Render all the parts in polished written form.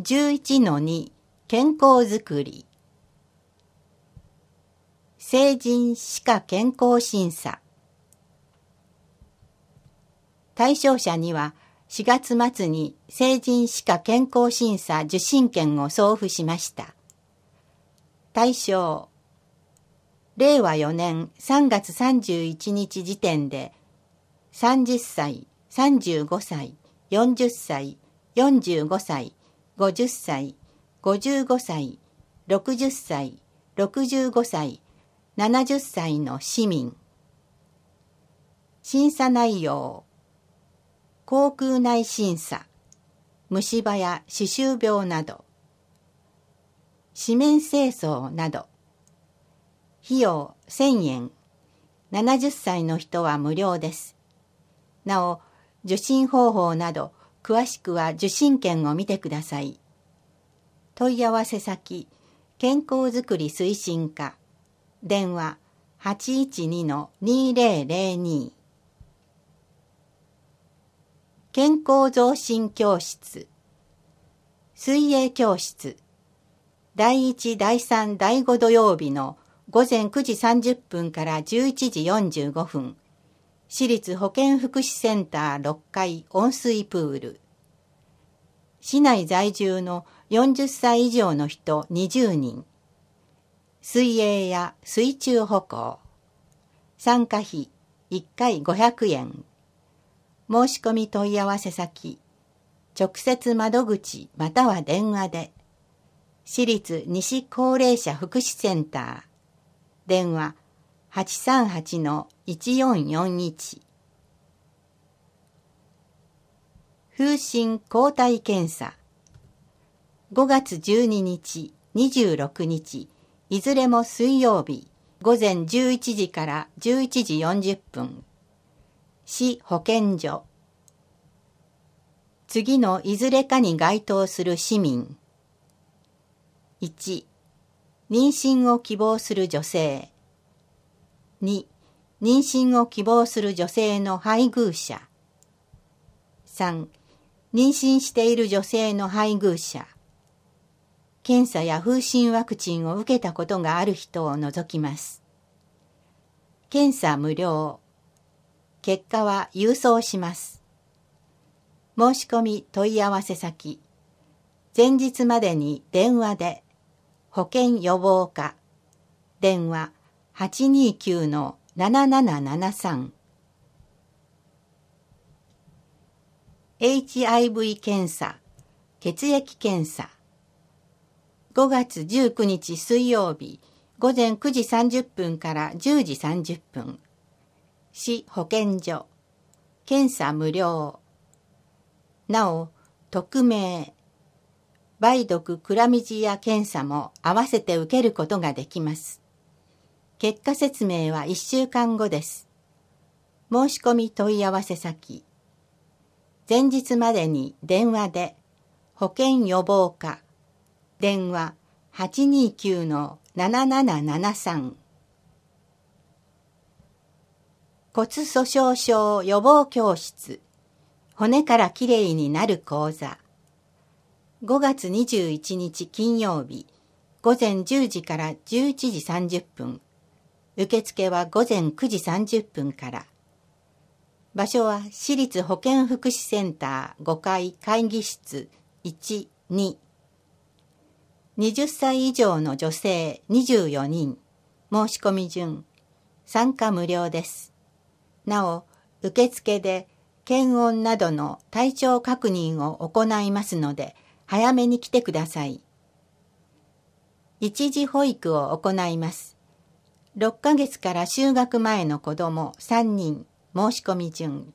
11-2 健康づくり。成人歯科健康審査。対象者には4月末に成人歯科健康審査受診券を送付しました。対象、令和4年3月31日時点で30歳、35歳、40歳、45歳、50歳、55歳、60歳、65歳、70歳の市民。審査内容、口腔内審査、虫歯や歯周病など、歯面清掃など。費用1000円。70歳の人は無料です。なお、受診方法など、詳しくは受診券を見てください。問い合わせ先、健康づくり推進課。電話 812-2002。健康増進教室。水泳教室。第1、第3、第5土曜日の午前9時30分から11時45分。市立保健福祉センター6階温水プール。市内在住の40歳以上の人20人。水泳や水中歩行。参加費1回500円。申し込み問い合わせ先、直接窓口または電話で。市立西高齢者福祉センター。電話838-1441。風疹抗体検査。5月12日、26日、いずれも水曜日、午前11時から11時40分。市保健所。次のいずれかに該当する市民。1、妊娠を希望する女性。2、妊娠を希望する女性の配偶者。3、妊娠している女性の配偶者。検査や風疹ワクチンを受けたことがある人を除きます。検査無料。結果は郵送します。申し込み問い合わせ先。前日までに電話で。保健予防課。電話829-7773。HIV 検査。血液検査。5月19日水曜日、午前9時30分から10時30分。市保健所。検査無料。なお、匿名。梅毒クラミジア検査も合わせて受けることができます。結果説明は1週間後です。申し込み問い合わせ先。前日までに電話で。保健予防課。電話829-7773。骨粗鬆症予防教室。骨からきれいになる講座。5月21日金曜日、午前10時から11時30分。受付は午前9時30分から。場所は市立保健福祉センター5階会議室1、2。20歳以上の女性24人。申し込み順。参加無料です。なお、受付で検温などの体調確認を行いますので、早めに来てください。一時保育を行います。6ヶ月から就学前の子ども3人。申し込み順。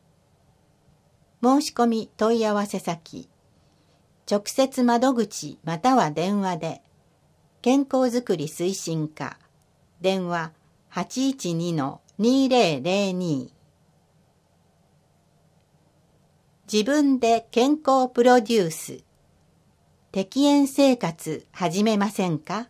申し込み問い合わせ先。直接窓口または電話で。健康づくり推進課。電話812-2002。自分で健康プロデュース。適塩生活始めませんか？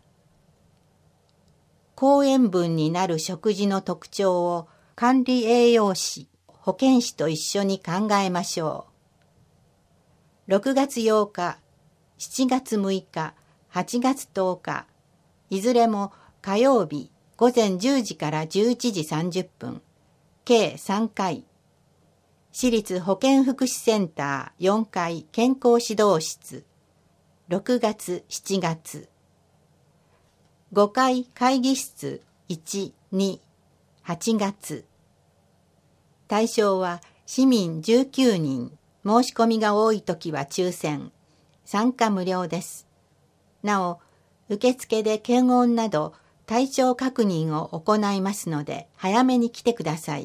高塩分になる食事の特徴を管理栄養士、保健師と一緒に考えましょう。6月8日、 7月6日、8月10日、いずれも火曜日午前10時から11時30分、計3回。市立保健福祉センター4階健康指導室、6月、7月。5階会議室1、2、8月。対象は市民19人、申し込みが多いときは抽選、参加無料です。なお、受付で検温など体調確認を行いますので、早めに来てください。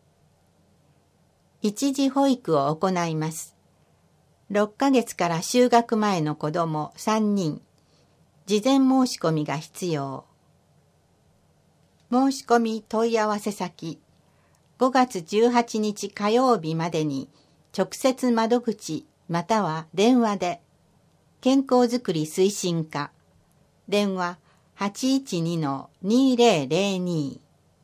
一時保育を行います。6ヶ月から就学前の子ども3人、事前申し込みが必要。申し込み問い合わせ先、5月18日火曜日までに直接窓口または電話で、健康づくり推進課、電話 812-2002。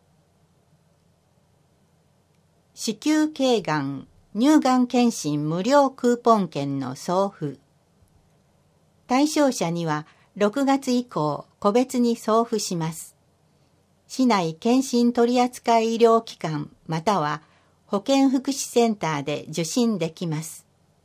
子宮頸がん、乳がん検診無料クーポン券の送付。対象者には6月以降個別に送付します。市内検診取扱医療機関または保健福祉センターで受診できます。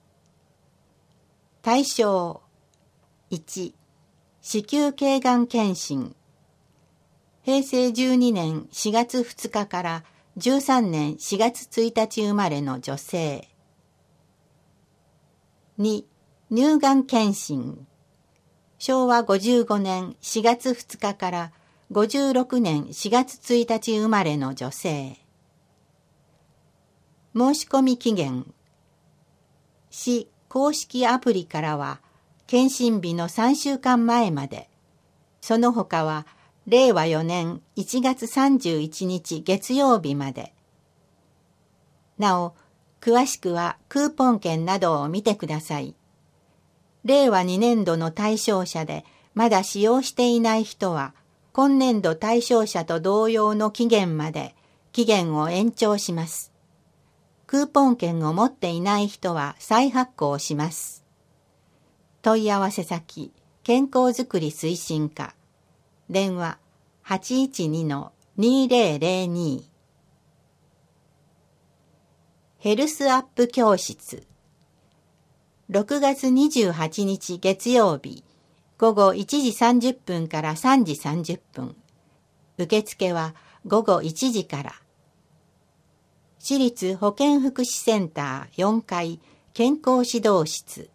対象1、子宮頸がん検診。平成12年4月2日から13年4月1日生まれの女性。2、乳がん検診。昭和55年4月2日から56年4月1日生まれの女性。申し込み期限。市公式アプリからは検診日の3週間前まで。その他は令和4年1月31日月曜日まで。なお、詳しくはクーポン券などを見てください。令和2年度の対象者でまだ使用していない人は、今年度対象者と同様の期限まで期限を延長します。クーポン券を持っていない人は再発行します。問い合わせ先、健康づくり推進課。電話 812-2002。ヘルスアップ教室。6月28日月曜日、午後1時30分から3時30分。受付は午後1時から。市立保健福祉センター4階健康指導室。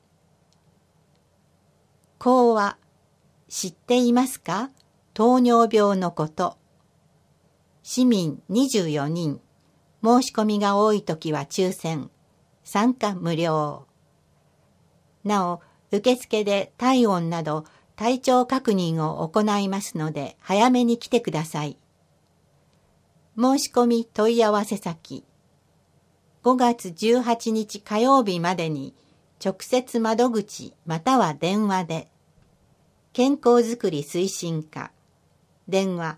講話、知っていますか？糖尿病のこと。市民24人、申し込みが多いときは抽選、参加無料。なお、受付で体温など体調確認を行いますので、早めに来てください。申し込み問い合わせ先、5月18日火曜日までに直接窓口または電話で、健康づくり推進課、電話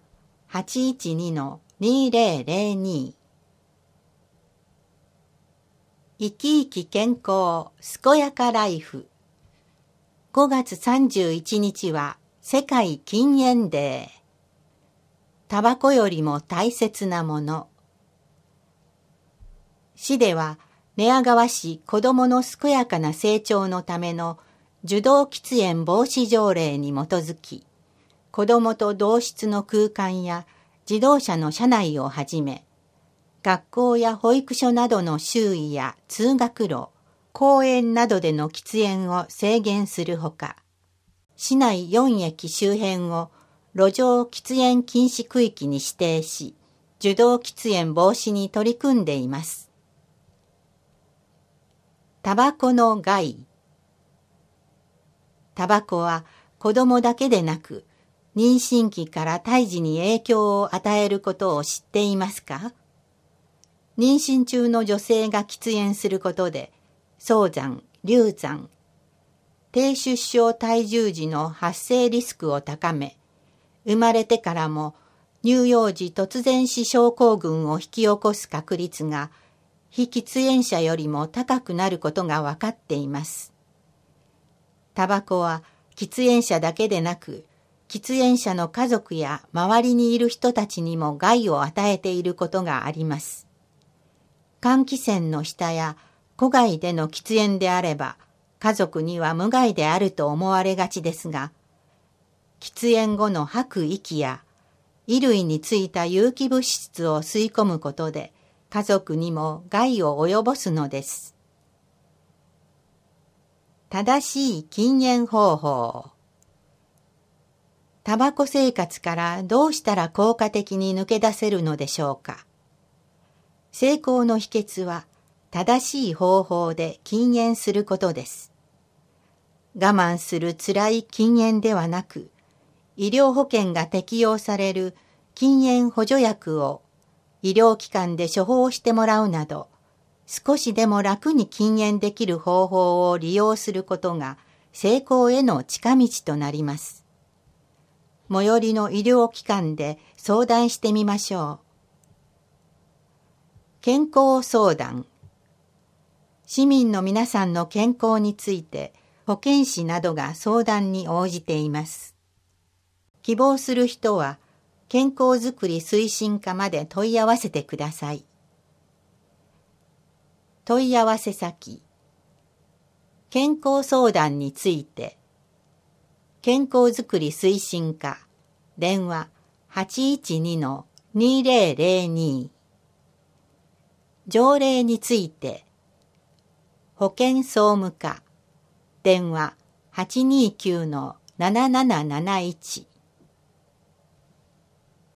812-2002。生き生き健康健やかライフ。5月31日は世界禁煙デー。タバコよりも大切なもの。市では寝屋川市子どもの健やかな成長のための受動喫煙防止条例に基づき、子どもと同室の空間や自動車の車内をはじめ、学校や保育所などの周囲や通学路、公園などでの喫煙を制限するほか、市内4駅周辺を路上喫煙禁止区域に指定し、受動喫煙防止に取り組んでいます。タバコの害。タバコは子どもだけでなく、妊娠期から胎児に影響を与えることを知っていますか？妊娠中の女性が喫煙することで、早産、流産、低出生体重児の発生リスクを高め、生まれてからも乳幼児突然死症候群を引き起こす確率が非喫煙者よりも高くなることが分かっています。 タバコは喫煙者だけでなく、喫煙者の家族や周りにいる人たちにも害を与えていることがあります。換気扇の下や戸外での喫煙であれば、家族には無害であると思われがちですが、喫煙後の吐く息や衣類についた有機物質を吸い込むことで、家族にも害を及ぼすのです。正しい禁煙方法。タバコ生活からどうしたら効果的に抜け出せるのでしょうか。成功の秘訣は正しい方法で禁煙することです。我慢する辛い禁煙ではなく、医療保険が適用される禁煙補助薬を医療機関で処方してもらうなど、少しでも楽に禁煙できる方法を利用することが成功への近道となります。最寄りの医療機関で相談してみましょう。健康相談。市民の皆さんの健康について保健師などが相談に応じています。希望する人は健康づくり推進課まで問い合わせてください。問い合わせ先。健康相談について。健康づくり推進課。電話 812-2002。条例について。保健総務課。電話 829-7771。